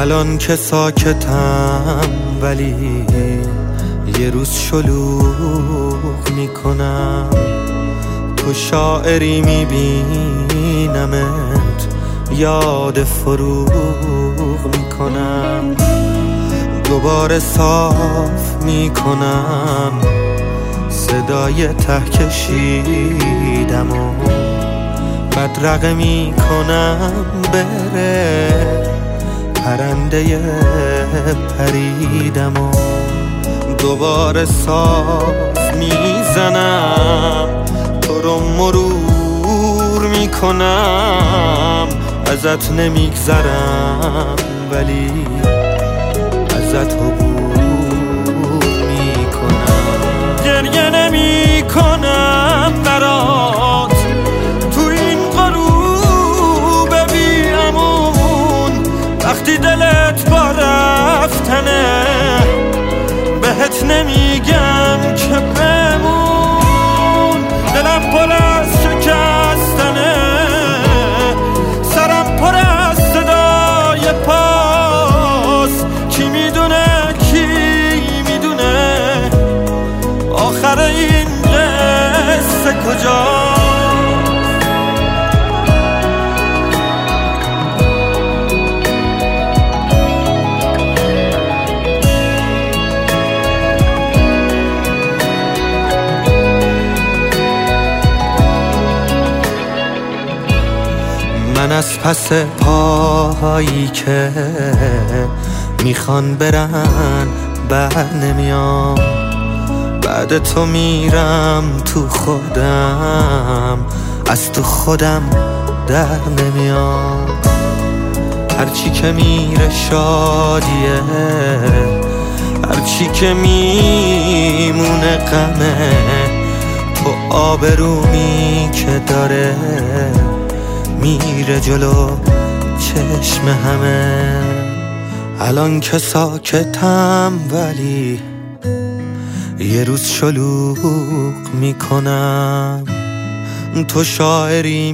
الان که ساکتم ولی یه روز شلوغ میکنم. تو شاعری میبینمت یاد فروغ میکنم. دوباره صاف میکنم صدای ته کشیدم و بدرقه میکنم بره پرنده پریدم و دوباره صاف میزنم تو رو مرور میکنم. ازت نمیگذرم ولی ازت عبور میکنم. گریه نمیکنم برات تو این غروب بی امون. وقتی دلت با رفتنه بهت نمیگم که بمون. دلم پر از شکستنه، سرم پر از صدای پاس. کی میدونه کی میدونه آخر این قصه کجاست. من از پس پاهایی که میخوان برن بر نمیام. بعد تو میرم تو خودم، از تو خودم در نمیام. هرچی که میره شادیه، هرچی که میمونه غمه. تو آبرومی که داره میره جلو چشم همه. الان که ساکتم ولی یه روز شلوغ میکنم. تو شاعری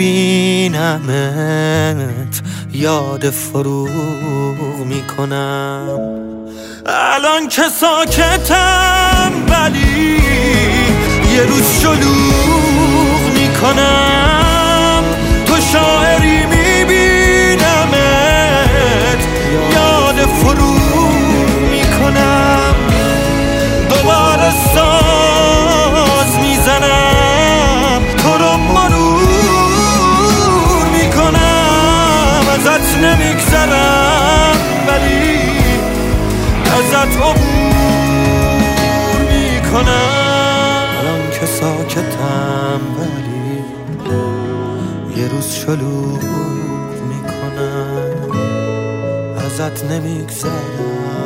میبینمت یاد فروغ میکنم. الان که ساکتم ولی یه روز شلوغ میکنم. تو شاعری میبینمت یاد فروغ میکنم. دوباره ساز میزنم تو رو مرور میکنم. ازت نمیگذرم ولی ازت عبور میکنم. الان که ساکتم ولی یه روز شلوغ میکنم. ازت نمیگذرم